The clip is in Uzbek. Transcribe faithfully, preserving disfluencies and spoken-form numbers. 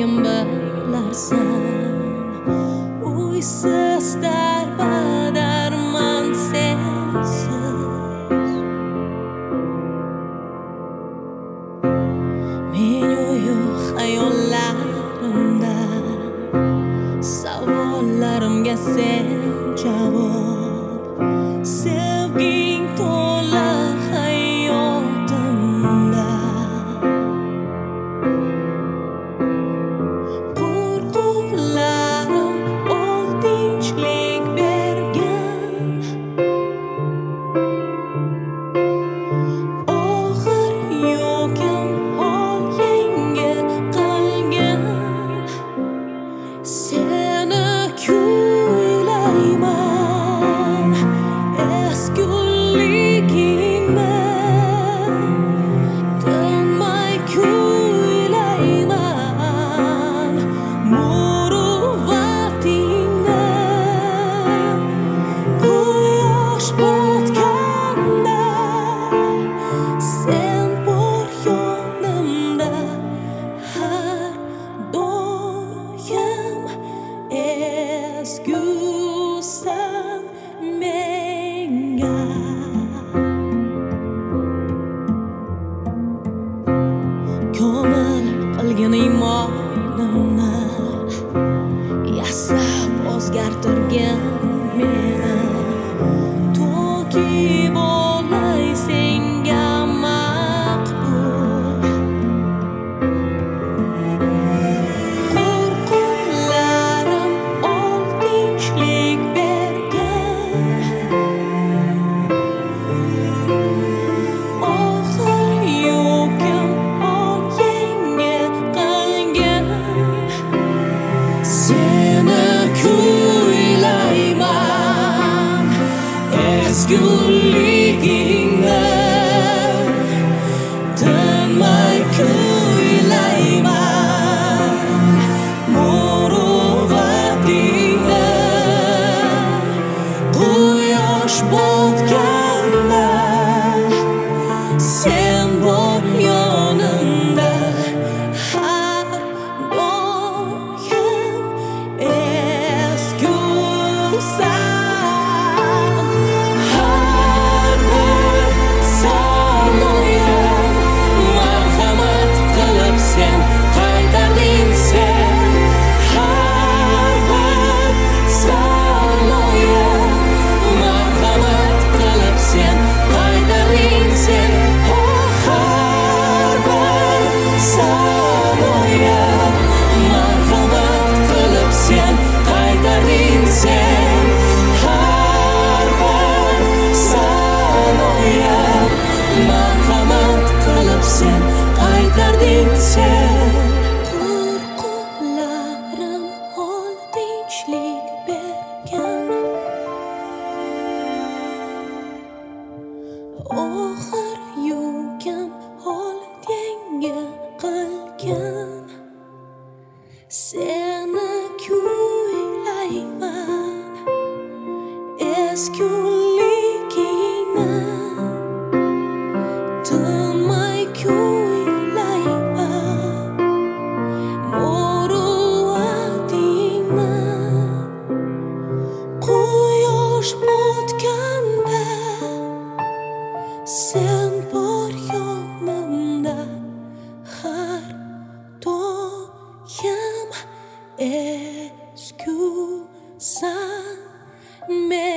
ham bilarsan. Uysiz darbadarman sensiz. Men o'yu xayollarimda savollarimga sen javob. Sevging to'la hayotimda. Qo'rquvlarim ol tinchlik bergan. Oxir yo'kim ol yangi qilgan. Seni kuylayman esguligingni. Tinmay kuylayman muruvvatingni. Quyosh botganda sen bor yonimda. Har doim ezgusan menga. Komil qilgin iymonimni, yasab o'zgartirgin meni. To'ki bo'lay senga maqbul. Qo'rquvlarim ol tinchlik bergan. Oxir yo'kim ol yangi qilgan. Seni kuylayman ezguligingni. Tinmay kuylayman muruvvatingni. Quyosh botganda sen bor yonimda. Har doim ezgusan. Har bir sanoyim marhamat qilib sen qaytarding sen. Har bir sanoyim marhamat qilib sen qaytarding sen. Har bir sanoyim marhamat qilib sen qaytarding sen. Har bir sanoyim marhamat qilib sen qaytarding sen. Qo'rquvlarim ol tinchlik bergan. Oxir yo'kim ol yangi qilgan. Seni kuylayman esguligingni. Tinmay kuylayman muruvvatingni. Quyosh botganda sen bor yonimda. Har doim ezgusan menga.